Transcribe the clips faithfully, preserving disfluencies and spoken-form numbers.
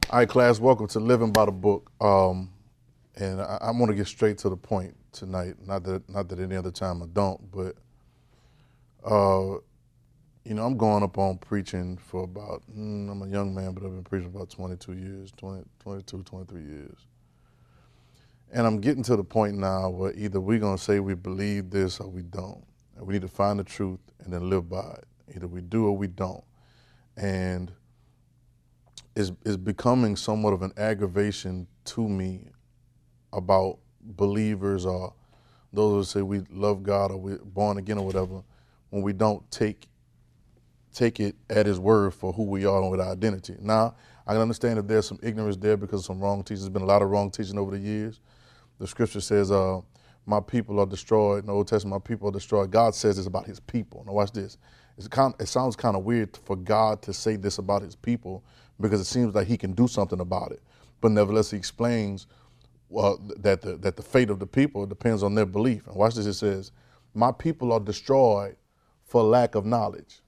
All right, class, welcome to Living by the Book. Um, and I, I want to get straight to the point tonight. Not that not that any other time I don't, but uh, you know, I'm going up on preaching for about, mm, I'm a young man, but I've been preaching about twenty-two years, twenty, twenty-two, twenty-three years. And I'm getting to the point now where either we're going to say we believe this or we don't. And we need to find the truth and then live by it. Either we do or we don't. And is is becoming somewhat of an aggravation to me about believers or those who say we love God or we're born again or whatever, when we don't take take it at his word for who we are and with our identity. Now, I can understand if there's some ignorance there because of some wrong teaching. There's been a lot of wrong teaching over the years. The scripture says, uh, my people are destroyed. In the Old Testament, my people are destroyed. God says this about his people. Now watch this. It's kind of, it sounds kind of weird for God to say this about his people because it seems like he can do something about it. But nevertheless, he explains well, that, the, that the fate of the people depends on their belief. And watch this, it says, my people are destroyed for lack of knowledge.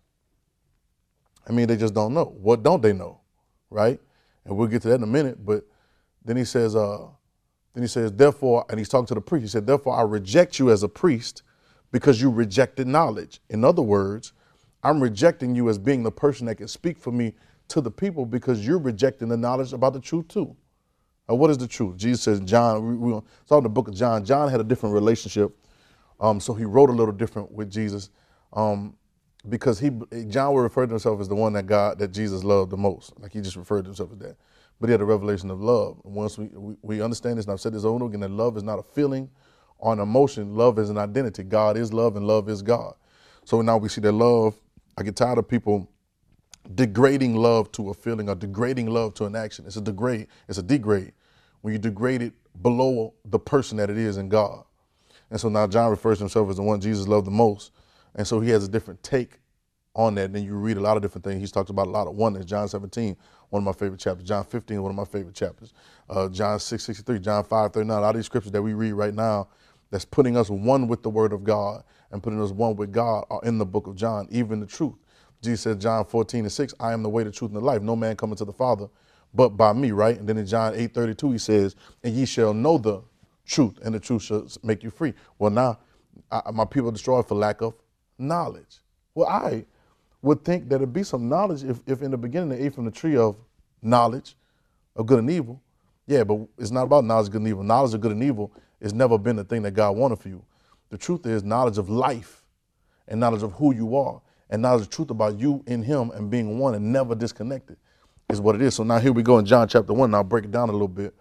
I mean, they just don't know. What don't they know, right? And we'll get to that in a minute. But then he says, uh, then he says, therefore, and he's talking to the priest, he said, therefore, I reject you as a priest because you rejected knowledge. In other words, I'm rejecting you as being the person that can speak for me to the people because you're rejecting the knowledge about the truth too. Now, what is the truth? Jesus says, John, we, we saw in the book of John, John had a different relationship. Um, so he wrote a little different with Jesus um, because he, John would refer to himself as the one that God, that Jesus loved the most. Like he just referred to himself as that. But he had a revelation of love. And once we, we, we understand this, and I've said this over and over again, that love is not a feeling or an emotion. Love is an identity. God is love and love is God. So now we see that love, I get tired of people degrading love to a feeling or degrading love to an action. It's a degrade, it's a degrade when you degrade it below the person that it is in God. And so now John refers to himself as the one Jesus loved the most. And so he has a different take on that. And then you read a lot of different things. He's talked about a lot of oneness. John seventeen, one of my favorite chapters. John fifteen, one of my favorite chapters. Uh, John six sixty-three, John five thirty-nine, a lot of these scriptures that we read right now that's putting us one with the word of God and putting us one with God are in the book of John, even the truth. Jesus said, John fourteen and six, I am the way, the truth, and the life. No man coming to the Father but by me, right? And then in John eight thirty-two, he says, and ye shall know the truth, and the truth shall make you free. Well, now, I, my people are destroyed for lack of knowledge. Well, I would think that it'd be some knowledge if, if in the beginning they ate from the tree of knowledge of good and evil. Yeah, but it's not about knowledge of good and evil. Knowledge of good and evil has never been the thing that God wanted for you. The truth is knowledge of life and knowledge of who you are and knowledge of truth about you in him and being one and never disconnected is what it is. So now here we go in John chapter one, and I'll break it down a little bit.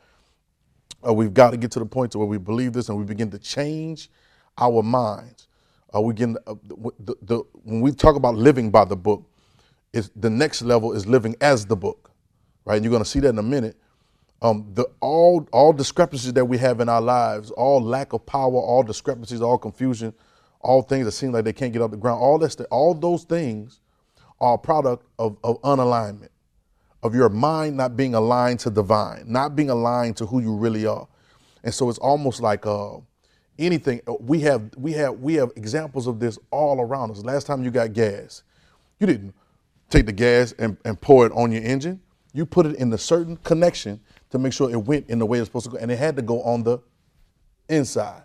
Uh, we've got to get to the point to where we believe this and we begin to change our minds. Uh, we begin, uh, the, the, when we talk about living by the book, it's, the next level is living as the book, right? And you're going to see that in a minute. Um, the, all, all discrepancies that we have in our lives, all lack of power, all discrepancies, all confusion, all things that seem like they can't get off the ground, all, that's the, all those things are a product of, of unalignment, of your mind not being aligned to divine, not being aligned to who you really are. And so it's almost like uh, anything, we have, we, have, we have examples of this all around us. Last time you got gas, you didn't take the gas and, and pour it on your engine. You put it in a certain connection to make sure it went in the way it's supposed to go, and it had to go on the inside.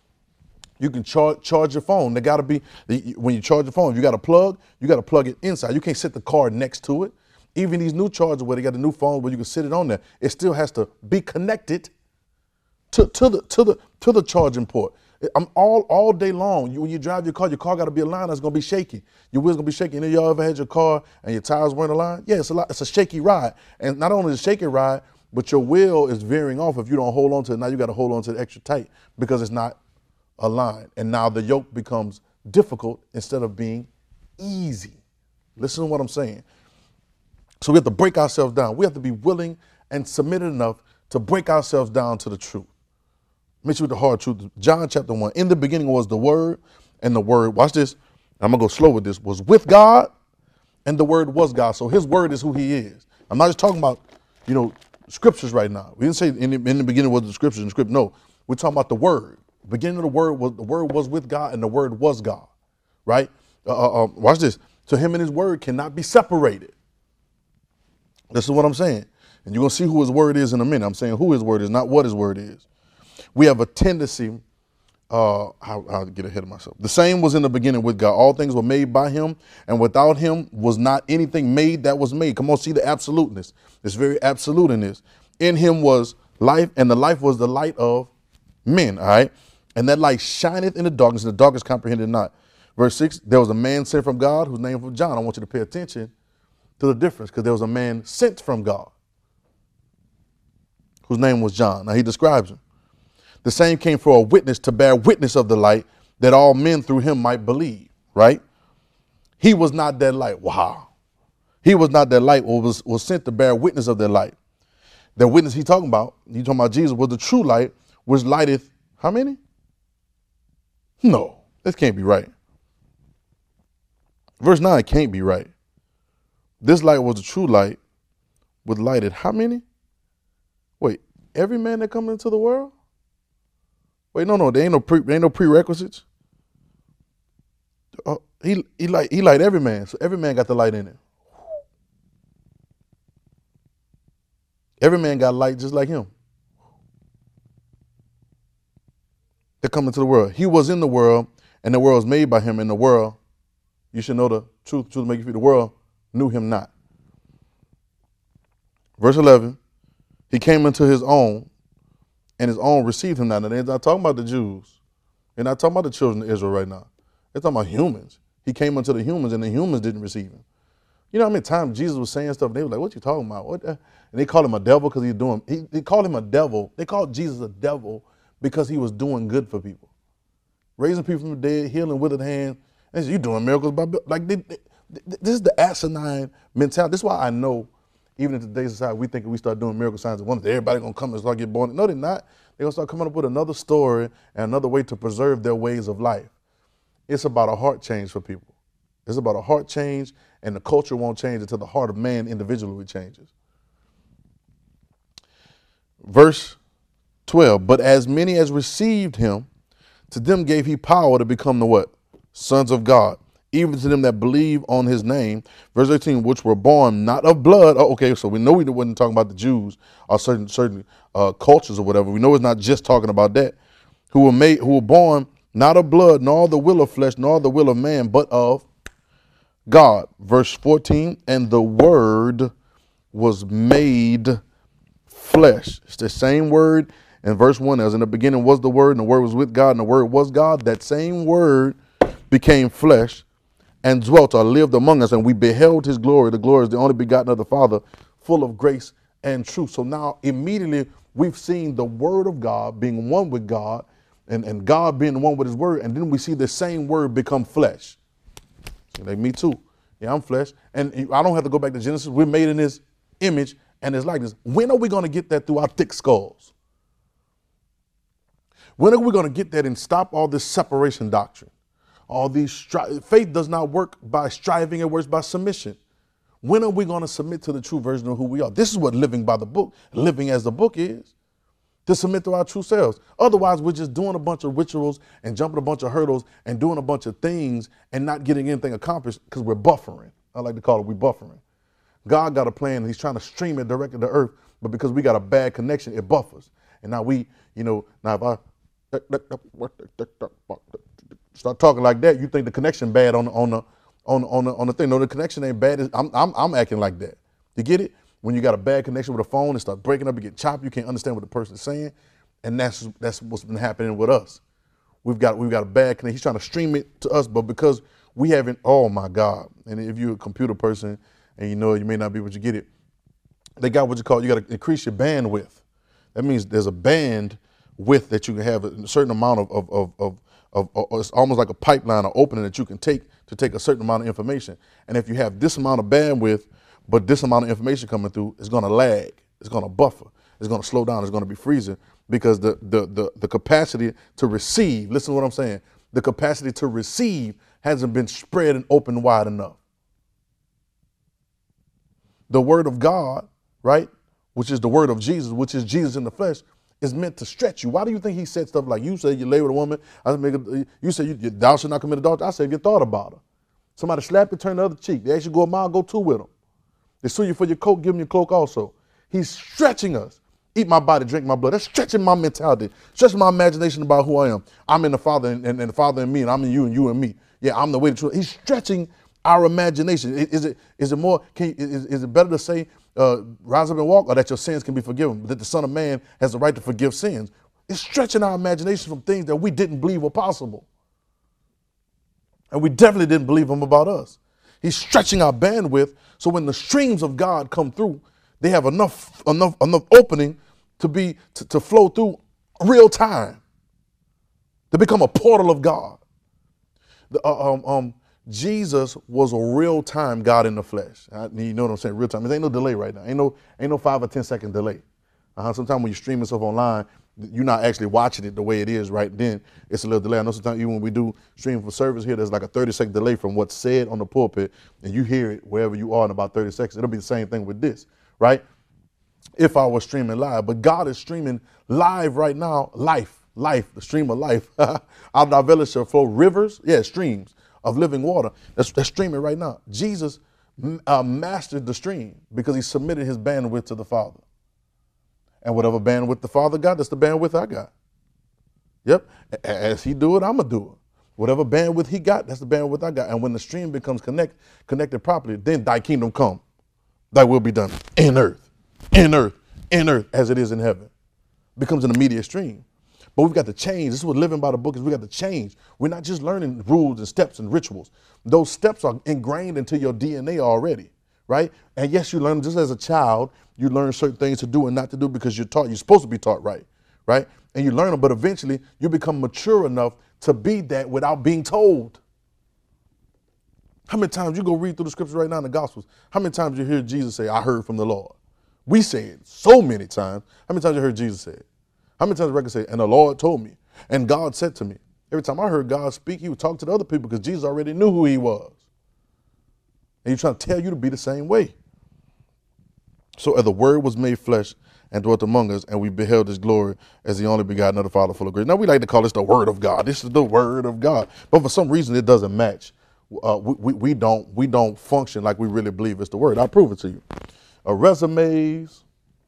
You can charge charge your phone. They got to be, when you charge your phone, you got a plug, you got to plug it inside. You can't sit the car next to it. Even these new chargers where they got the new phone where you can sit it on there, it still has to be connected to, to the to the to the charging port. I'm all all day long. You, when you drive your car, your car got to be aligned. It's gonna be shaky. Your wheels gonna be shaky. And y'all ever had your car and your tires weren't aligned? Yeah, it's a lot. It's a shaky ride. And not only is it a shaky ride, but your wheel is veering off if you don't hold on to it. Now you got to hold on to it extra tight because it's not aligned. And now the yoke becomes difficult instead of being easy. Listen to what I'm saying. So we have to break ourselves down. We have to be willing and submitted enough to break ourselves down to the truth. Meet you with the hard truth. John chapter one, in the beginning was the word, and the word, watch this, I'm gonna go slow with this, was with God, and the word was God. So his word is who he is. I'm not just talking about, you know, scriptures right now. We didn't say in the, in the beginning was the scriptures and the script. No, we're talking about the word. The beginning of the word was, the word was with God, and the word was God, right? Uh, uh, uh, watch this. So him and his word cannot be separated. This is what I'm saying. And you're going to see who his word is in a minute. I'm saying who his word is, not what his word is. We have a tendency, uh, I'll, I'll get ahead of myself. The same was in the beginning with God. All things were made by him, and without him was not anything made that was made. Come on, see the absoluteness. It's very absolute in this. In him was life, and the life was the light of men, all right? And that light shineth in the darkness, and the darkness comprehended not. Verse six, there was a man sent from God whose name was John. I want you to pay attention to the difference, because there was a man sent from God whose name was John. Now he describes him. The same came for a witness to bear witness of the light, that all men through him might believe, right? He was not that light. Wow. He was not that light, or was, was sent to bear witness of that light. The witness he's talking about, you talking about Jesus, was the true light, which lighteth how many? No, this can't be right. Verse nine can't be right. This light was the true light, which lighted how many? Wait, every man that come into the world? Wait, no, no, there ain't no pre, there ain't no prerequisites. Uh, he he light he light every man, so every man got the light in it. Every man got light just like him. That come into the world. He was in the world, and the world was made by him. And the world, you should know the truth. Truth make you free. The world knew him not. Verse eleven. He came into his own, and his own received him not. And they're not talking about the Jews. They're not talking about the children of Israel right now. They're talking about humans. He came unto the humans, and the humans didn't receive him. You know how many times Jesus was saying stuff, and they were like, what you talking about? What? And they called him a devil because he's doing, he, they called him a devil. They called Jesus a devil because he was doing good for people. Raising people from the dead, healing with his hand. And you doing miracles by, like, they, they, this is the asinine mentality. This is why I know, even in today's society, we think if we start doing miracle signs and wonders, everybody gonna come and start getting born. No, they're not. They're gonna start coming up with another story and another way to preserve their ways of life. It's about a heart change for people. It's about a heart change, and the culture won't change until the heart of man individually changes. Verse twelve, but as many as received him, to them gave he power to become the what? Sons of God, even to them that believe on his name. Verse eighteen, which were born not of blood. Oh, okay, so we know we wasn't talking about the Jews or certain certain uh, cultures or whatever. We know it's not just talking about that. Who were made, who were born not of blood, nor the will of flesh, nor the will of man, but of God. Verse fourteen, and the word was made flesh. It's the same word in verse one as in the beginning was the word, and the word was with God, and the word was God. That same word became flesh and dwelt or lived among us, and we beheld his glory. The glory is the only begotten of the Father, full of grace and truth. So now immediately we've seen the word of God being one with God, and, and God being one with his word, and then we see the same word become flesh. So like me too. Yeah, I'm flesh. And I don't have to go back to Genesis. We're made in his image and his likeness. When are we going to get that through our thick skulls? When are we going to get that and stop all this separation doctrine? All these stri- faith does not work by striving, it works by submission. When are we going to submit to the true version of who we are? This is what living by the book, living as the book is, to submit to our true selves. Otherwise, we're just doing a bunch of rituals and jumping a bunch of hurdles and doing a bunch of things and not getting anything accomplished because we're buffering. I like to call it we buffering. God got a plan and he's trying to stream it directly to earth, but because we got a bad connection, it buffers. And now we, you know, now if I start talking like that, you think the connection bad on the on the on the, on the, on the thing. No, the connection ain't bad. I'm, I'm I'm acting like that. You get it? When you got a bad connection with a phone, it starts breaking up, you get choppy, you can't understand what the person's saying, and that's that's what's been happening with us. We've got we've got a bad connection. He's trying to stream it to us, but because we haven't, oh my God! And if you're a computer person and you know it, you may not be able to get it. They got what you call, you got to increase your bandwidth. That means there's a band width that you can have a certain amount of of of of, of, of it's almost like a pipeline or opening that you can take to take a certain amount of information. And if you have this amount of bandwidth, but this amount of information coming through, it's going to lag, it's going to buffer, it's going to slow down, it's going to be freezing because the, the the the capacity to receive, listen to what I'm saying, the capacity to receive hasn't been spread and open wide enough. The word of God, right, which is the word of Jesus, which is Jesus in the flesh, is meant to stretch you. Why do you think he said stuff like, you said you lay with a woman, I make a, you said you, thou should not commit adultery, I said you thought about her. Somebody slap you, turn the other cheek. They ask you to go a mile, go two with them. They sue you for your coat, give them your cloak also. He's stretching us. Eat my body, drink my blood. That's stretching my mentality, stretching my imagination about who I am. I'm in the Father and, and, and the Father in me, and I'm in you and you in me. Yeah, I'm the way, the truth. He's stretching our imagination. Is it is it more? Can you, is, is it better to say uh, rise up and walk, or that your sins can be forgiven? That the Son of Man has the right to forgive sins. It's stretching our imagination from things that we didn't believe were possible, and we definitely didn't believe them about us. He's stretching our bandwidth so when the streams of God come through, they have enough enough enough opening to be to, to flow through real time, to become a portal of God. The, uh, um, um, Jesus was a real time God in the flesh. I, you know what I'm saying? Real time. There ain't no delay right now. Ain't no ain't no five or ten second delay. Uh-huh. Sometimes when you're streaming stuff online, you're not actually watching it the way it is right then. It's a little delay. I know sometimes even when we do stream for service here, there's like a thirty second delay from what's said on the pulpit, and you hear it wherever you are in about thirty seconds. It'll be the same thing with this, right? If I was streaming live, but God is streaming live right now, life, life, the stream of life. Out of our village shall flow rivers, yeah, streams of living water. That's, that's streaming right now. Jesus uh, mastered the stream because he submitted his bandwidth to the Father. And whatever bandwidth the Father got, that's the bandwidth I got. Yep, as he do it, I'm going to do it. Whatever bandwidth he got, that's the bandwidth I got. And when the stream becomes connect, connected properly, then thy kingdom come. Thy will be done in earth, in earth, in earth, as it is in heaven. Becomes an immediate stream. But we've got to change. This is what living by the book is. We got to change. We're not just learning rules and steps and rituals. Those steps are ingrained into your D N A already, right? And yes, you learn just as a child, you learn certain things to do and not to do because you're taught, you're supposed to be taught right, right? And you learn them, but eventually you become mature enough to be that without being told. How many times you go read through the scriptures right now in the Gospels? How many times you hear Jesus say, I heard from the Lord? We say it so many times. How many times you heard Jesus say it? How many times the record say, and the Lord told me, and God said to me? Every time I heard God speak, he would talk to the other people because Jesus already knew who he was. And he's trying to tell you to be the same way. So as the word was made flesh and dwelt among us, and we beheld his glory as the only begotten of the Father full of grace. Now we like to call this the word of God. This is the word of God. But for some reason it doesn't match. Uh, we, we, we don't we don't function like we really believe it's the word. I'll prove it to you. Uh, resumes,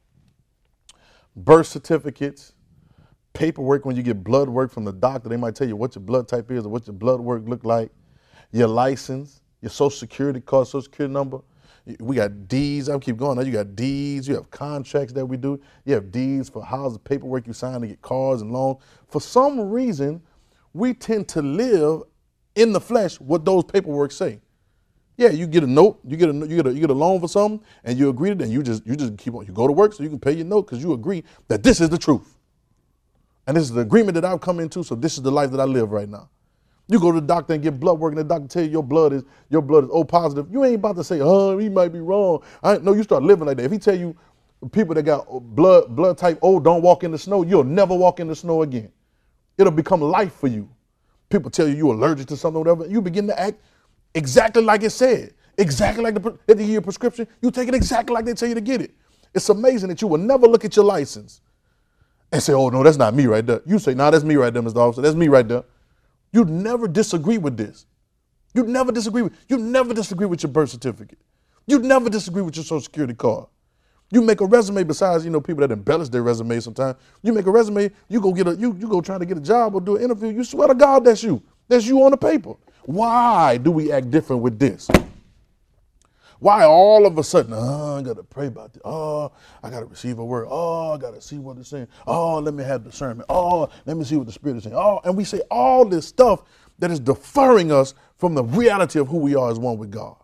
birth certificates, paperwork when you get blood work from the doctor, they might tell you what your blood type is or what your blood work look like, your license, your social security card, social security number. We got deeds. I'll keep going. Now you got deeds. You have contracts that we do. You have deeds for houses, paperwork you sign to get cars and loans. For some reason, we tend to live in the flesh what those paperwork say. Yeah, you get a note, you get a you get a you get a loan for something, and you agree to it, and you just you just keep on. You go to work so you can pay your note because you agree that this is the truth, and this is the agreement that I've come into. So this is the life that I live right now. You go to the doctor and get blood work, and the doctor tell you your blood is your blood is O positive. You ain't about to say, oh, he might be wrong. I no, you start living like that. If he tell you people that got blood blood type O don't walk in the snow, you'll never walk in the snow again. It'll become life for you. People tell you you're allergic to something or whatever, you begin to act exactly like it said. Exactly like the, if they give you a prescription, you take it exactly like they tell you to get it. It's amazing that you will never look at your license and say, oh, no, that's not me right there. You say, no, nah, that's me right there, Mister Officer. That's me right there. You'd never disagree with this. You'd never disagree with, you'd never disagree with your birth certificate. You'd never disagree with your social security card. You make a resume besides, you know, people that embellish their resume sometimes. You make a resume, you go get a, you, you go trying to get a job or do an interview, you swear to God that's you. That's you on the paper. Why do we act different with this? Why all of a sudden, oh, I got to pray about this. Oh, I got to receive a word. Oh, I got to see what it's saying. Oh, let me have discernment. Oh, let me see what the Spirit is saying. Oh, and we say all this stuff that is deferring us from the reality of who we are as one with God.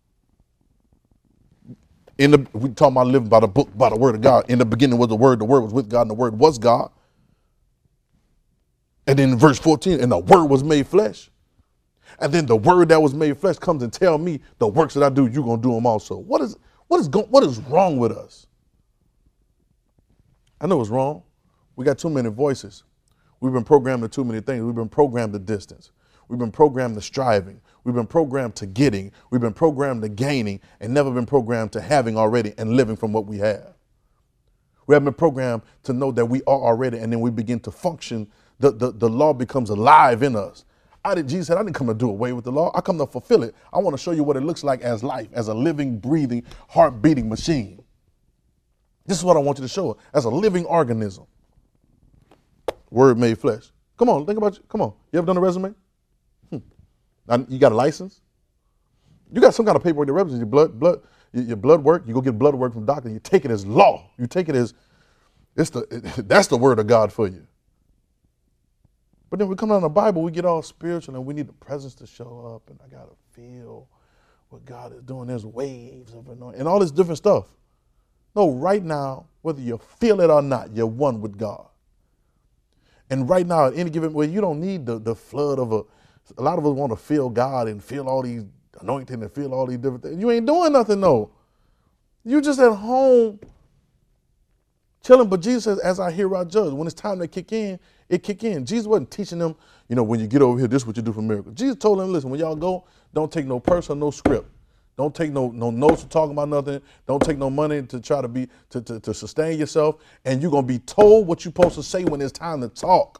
In the, we talk about living by the book, by the word of God. In the beginning was the word, the word was with God, and the word was God. And then in verse fourteen, and the word was made flesh. And then the word that was made flesh comes and tell me the works that I do, you're going to do them also. What is, what is, go, what is wrong with us? I know it's wrong. We got too many voices. We've been programmed to too many things. We've been programmed to distance. We've been programmed to striving. We've been programmed to getting. We've been programmed to gaining and never been programmed to having already and living from what we have. We haven't been programmed to know that we are already, and then we begin to function. The, the, the law becomes alive in us. I did, Jesus said, I didn't come to do away with the law. I come to fulfill it. I want to show you what it looks like as life, as a living, breathing, heart-beating machine. This is what I want you to show her. As a living organism. Word made flesh. Come on, think about you. Come on. You ever done a resume? Hmm. Now, you got a license? You got some kind of paperwork that represents your blood, blood, your, your blood work. You go get blood work from the doctor. You take it as law. You take it as, it's the, it, that's the word of God for you. But then we come down to the Bible, we get all spiritual and we need the presence to show up and I got to feel what God is doing. There's waves of anointing and all this different stuff. No, right now, whether you feel it or not, you're one with God. And right now, at any given way, you don't need the, the flood of a, a lot of us want to feel God and feel all these anointing and feel all these different things. You ain't doing nothing, no. You just at home chilling. But Jesus says, as I hear, I judge. When it's time to kick in, it kick in. Jesus wasn't teaching them, you know, when you get over here, this is what you do for miracles. Jesus told them, listen, when y'all go, don't take no purse or no script. Don't take no, no notes to talk about nothing. Don't take no money to try to be to, to, to sustain yourself. And you're going to be told what you're supposed to say when it's time to talk.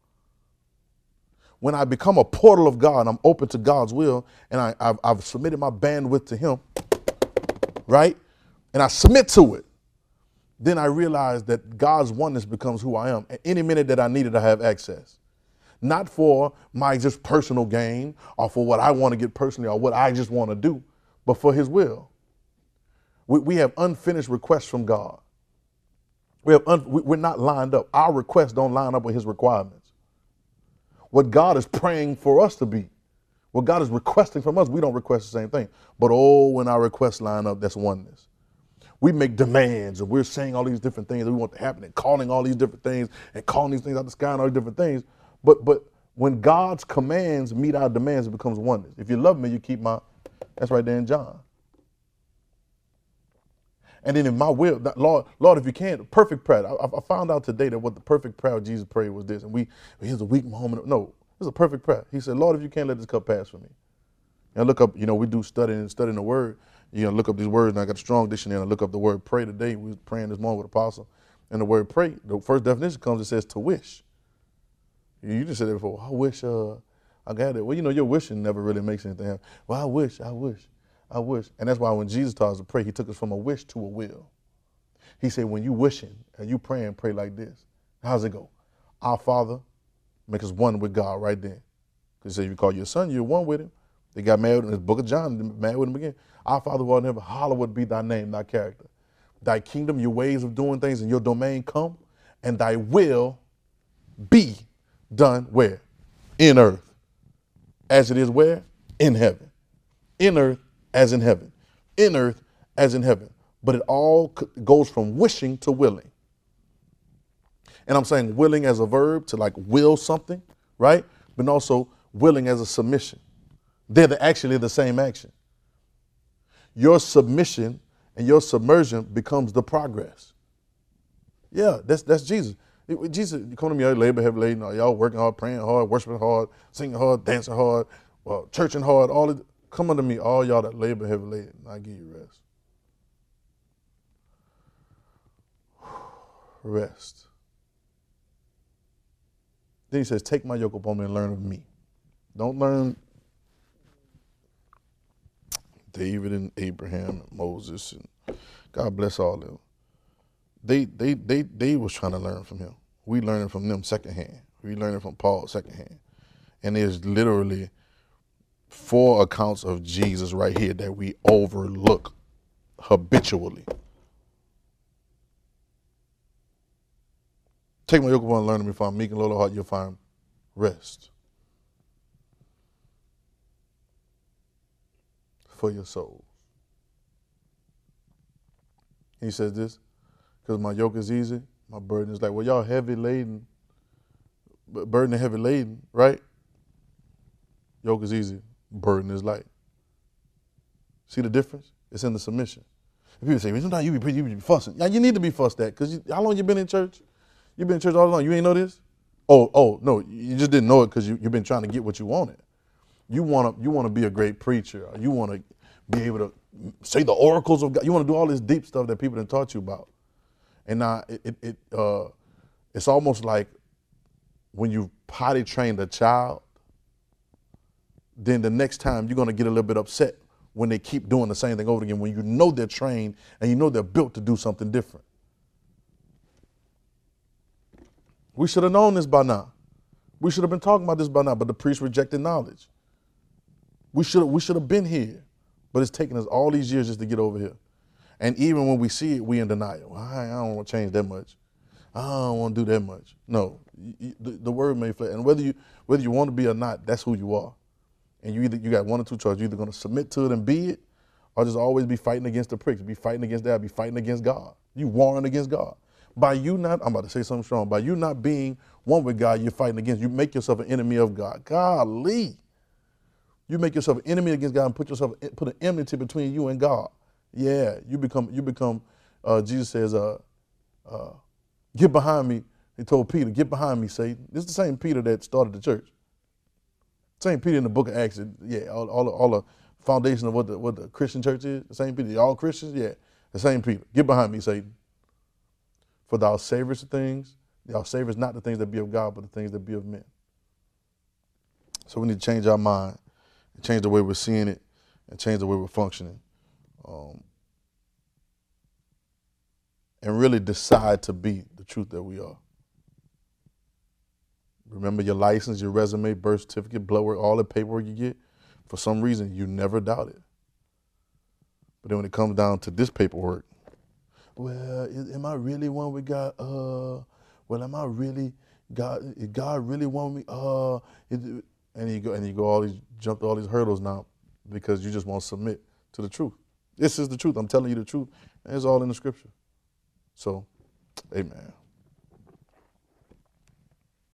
When I become a portal of God, I'm open to God's will, and I, I've, I've submitted my bandwidth to him, right? And I submit to it. Then I realize that God's oneness becomes who I am. At any minute that I needed to have access. Not for my just personal gain or for what I want to get personally or what I just want to do, but for his will. We, we have unfinished requests from God. We have un, we, we're not lined up. Our requests don't line up with his requirements. What God is praying for us to be, what God is requesting from us, we don't request the same thing. But oh, when our requests line up, that's oneness. We make demands and we're saying all these different things that we want to happen and calling all these different things and calling these things out the sky and all these different things. But but when God's commands meet our demands, it becomes oneness. If you love me, you keep my, that's right there in John. And then in my will, Lord, Lord, if you can, perfect prayer. I, I found out today that what the perfect prayer Jesus prayed was this. And we, here's a weak moment. No, it's a perfect prayer. He said, Lord, if you can't let this cup pass for me. And I look up, you know, we do studying and studying the word. You know, look up these words, and I got a strong dictionary, and I look up the word pray today. We were praying this morning with Apostle. And the word pray, the first definition comes, it says to wish. You just said it before, I wish uh, I got it. Well, you know, your wishing never really makes anything happen. Well, I wish, I wish. I wish. And that's why when Jesus taught us to pray, he took us from a wish to a will. He said, when you wishing and you praying, pray like this. How's it go? Our Father, make us one with God right then. Because he said, if you call your son, you're one with him. They got married in the book of John, married with him again. Our Father who art in heaven, hallowed be thy name, thy character. Thy kingdom, your ways of doing things, and your domain come, and thy will be done where? In earth. As it is where? In heaven. In earth as in heaven. In earth as in heaven. But it all goes from wishing to willing. And I'm saying willing as a verb to like will something, right? But also willing as a submission. They're the, actually the same action. Your submission and your submersion becomes the progress. Yeah, that's that's Jesus. It, Jesus, you come to me, y'all labor heavy laden, y'all working hard, praying hard, worshiping hard, singing hard, dancing hard, well, churching hard, all of, come unto me, all y'all that labor heavy laden, and I give you rest. Rest. Then he says, take my yoke upon me and learn of me. Don't learn David and Abraham and Moses and God bless all of them. They they they they was trying to learn from him. We learning from them secondhand. We learning from Paul secondhand. And there's literally four accounts of Jesus right here that we overlook habitually. Take my yoke upon and learn of me, for I'm meek and lowly of heart, you'll find rest for your souls. He says this, because my yoke is easy, my burden is light. Well, y'all heavy laden, burden and heavy laden, right? Yoke is easy, burden is light. See the difference? It's in the submission. And people say, well, sometimes you be, you be fussing. Yeah, you need to be fussed at, because how long you been in church? You've been in church all along. You ain't know this? Oh, oh, no, you just didn't know it because you, you've been trying to get what you wanted. You want to you want to be a great preacher. Or you want to be able to say the oracles of God. You want to do all this deep stuff that people have taught you about. And now it, it, it uh, it's almost like when you potty trained a child, then the next time you're going to get a little bit upset when they keep doing the same thing over again, when you know they're trained and you know they're built to do something different. We should have known this by now. We should have been talking about this by now, but the priest rejected knowledge. We should we should have been here, but it's taken us all these years just to get over here. And even when we see it, we in denial. Well, I don't want to change that much. I don't want to do that much. No, you, the, the word made flesh. And whether you whether you want to be or not, that's who you are. And you either you got one or two choices. You're either going to submit to it and be it, or just always be fighting against the pricks, be fighting against that, be fighting against God. You warring against God. By you not, I'm about to say something strong, by you not being one with God, you're fighting against, you make yourself an enemy of God. Golly. You make yourself an enemy against God and put yourself, put an enmity between you and God. Yeah, you become, you become, uh, Jesus says, uh, uh, get behind me. He told Peter, get behind me, Satan. This is the same Peter that started the church. Same Peter in the book of Acts. Yeah, all, all, all the foundation of what the, what the Christian church is. The same Peter. All Christians? Yeah, the same Peter. Get behind me, Satan. For thou savors the things, thou savors not the things that be of God, but the things that be of men. So we need to change our mind, and change the way we're seeing it, and change the way we're functioning. Um, and really decide to be the truth that we are. Remember your license, your resume, birth certificate, blood work, all the paperwork you get. For some reason, you never doubt it. But then when it comes down to this paperwork, well, is, am I really one with God? Uh, well, am I really God? Is God really want me? Uh, is, and you go and you go all these jump all these hurdles now because you just won't submit to the truth. This is the truth. I'm telling you the truth, and it's all in the scripture. So, amen.